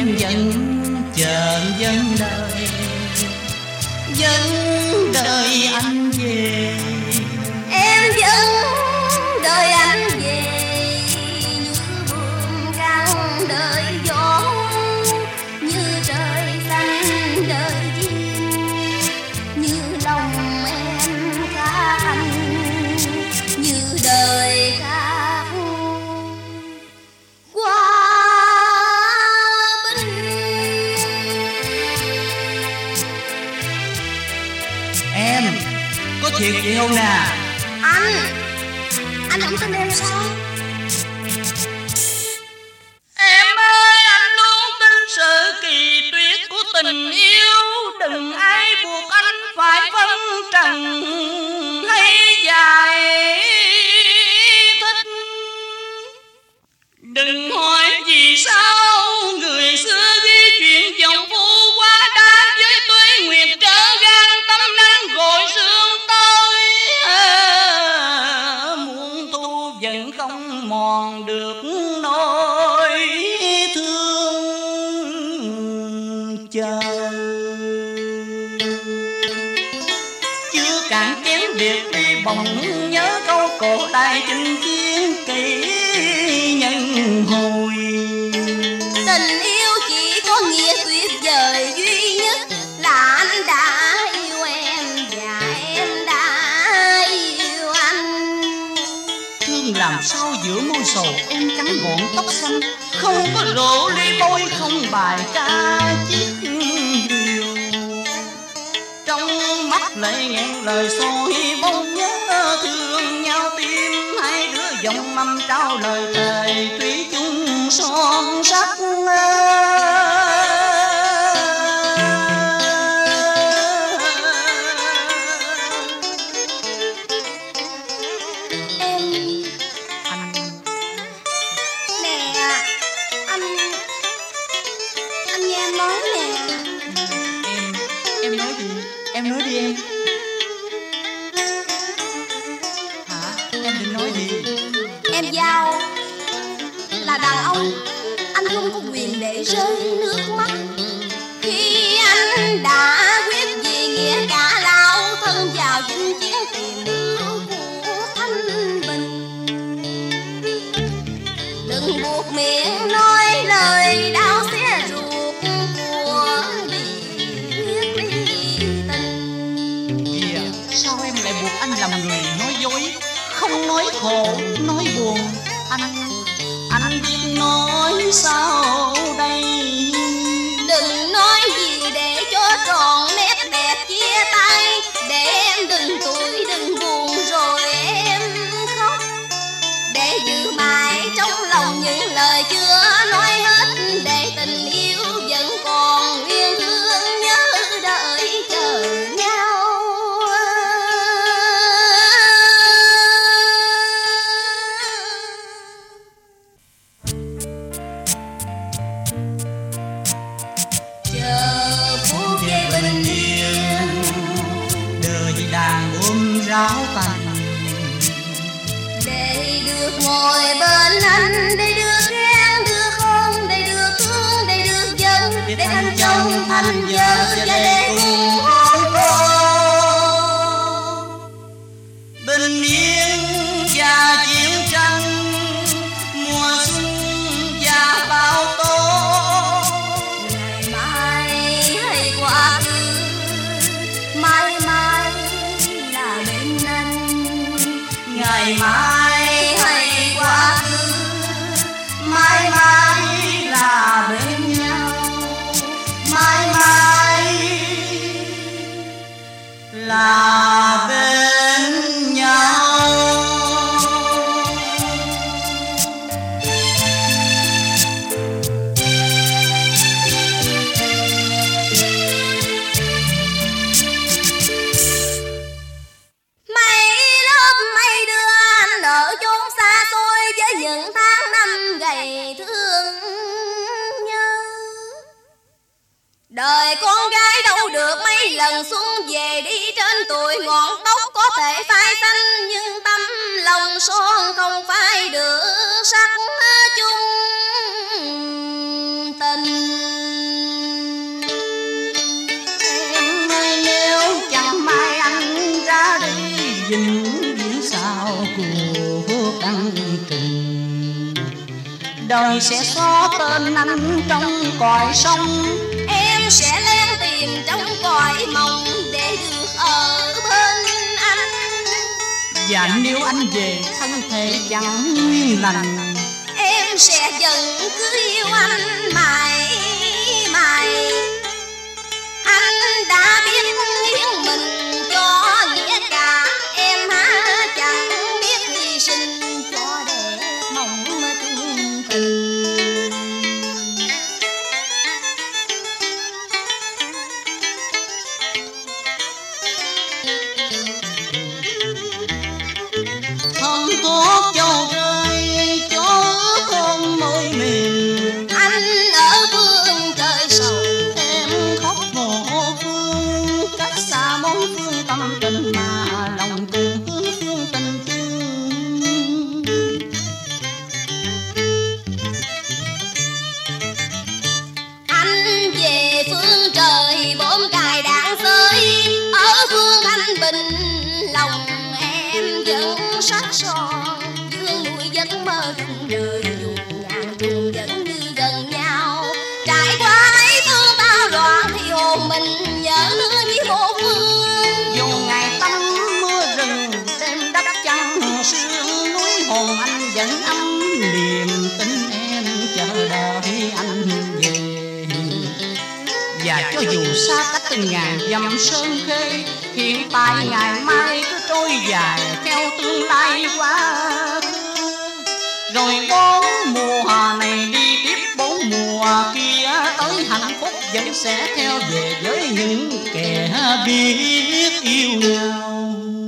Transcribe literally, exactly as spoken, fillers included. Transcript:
em vẫn chờ vẫn đợi, vẫn đợi anh về. Em vẫn đợi anh về như buồn găng đợi gió, như trời xanh đợi chim, như lòng em khát anh, như đời khát qua binh. Em có thiệt vậy không nè? Anh Anh không tin em sao? Em ơi, anh luôn tin sự kỳ tuyệt của tình yêu. Đừng ai buộc anh phải phân trần hay dài thích. Đừng hỏi vì sao người xưa ghi chuyện dòng phu quá đa với tuế nguyệt trở gan tâm năng gọi sương tôi. À, muốn thu vẫn không mòn được nỗi thương chờ. Chưa cạn chén việc thì bỗng nhớ câu cổ đại chinh chiến kỹ nhân hồi. Tình yêu chỉ có nghĩa tuyệt vời duy nhất là anh đã yêu em và em đã yêu anh. Thương làm sao giữa môi sầu em trắng gọn tóc xanh, không có rượu ly bôi, không bài ca chiếc điều. Trong mắt lại ngẹn lời soi bóng nhớ thương nhau tim, hai đứa dòng năm trao lời thề thủy chung son sắc. Nè anh, anh nghe em nói nè. Em, em nói gì? Em nói đi em. Hả? Em định nói gì? Em Giao là đàn ông, anh không có quyền để rơi nước mắt. Khi anh đã quyết vì nghĩa cả lao thân vào chinh chiến tìm ước của thanh bình. Đừng buộc miệng nói lời đau xé ruột của biết ly tình. Kìa, sao em lại buộc anh làm người nói dối, không nói khổ, nói buồn. Anh, anh biết nói sao đây? Đừng nói gì để cho tròn nét đẹp chia tay, để em đừng tủi đừng buồn rồi em khóc, để giữ mãi trong lòng những lời chưa nói hết, để tình yêu vẫn còn nguyên thương nhớ đợi chờ nhau. Chờ phút giây bình yên, Đời đàn ôm ráo tành, để được ngồi bên anh, để được ghen được không, để được thương, để được giận, để thành chồng thành vợ và để cùng hôn con. bình yên và chiến tranh, mùa xuân và bão tố. Ngày mai hay quá khứ, mãi mãi là bên anh. Ngày mai hay quá khứ, mãi mãi là bên nhau, mãi mãi là bên nhau. Mấy lớp mấy đứa anh ở chốn xa xôi với những tháng năm gầy thương nhớ. Đời con gái đâu được mấy lần xuân về, đi trên tuổi ngọn tóc có thể phai xanh, nhưng tâm lòng son không phải được sắc chung tình. đời sẽ xóa tên anh trong cõi sông. Em sẽ len tìm trong cõi mộng để được ở bên anh. Và nếu anh về thân thể chẳng nguyên lành, em sẽ vẫn cứ yêu anh mãi mãi. Anh đã biết hiến mình cho nghĩa cả, em há chẳng biết hy sinh cho đẹp mộng chung tình. Thơm thuốc châu rơi cho ước hôn môi mềm, anh ở phương trời sầu, em khóc mồ phương cách xa bốn phương tâm tình mà lòng cùng hướng phương tình chung. anh về phương trời bốn cài đạn rơi, ở phương anh bình lòng em vẫn sắc son, dương núi giấc mơ rung rời, dù ngàn trùng vẫn như gần nhau. Trải qua mấy thương bao loạn thì hồn mình nhớ nữa như một phương. Dù ngày tắm mưa rừng đêm đất trăng sương, núi hồn anh vẫn ấm niềm tin em chờ đợi anh về. Và cho dù xa cách từng ngàn dặm sơn khê, hiện tại ngày mai cứ trôi dài theo tương lai quá khứ. Rồi bốn mùa này đi tiếp bốn mùa kia tới, hạnh phúc vẫn sẽ theo về với những kẻ biết yêu nhau.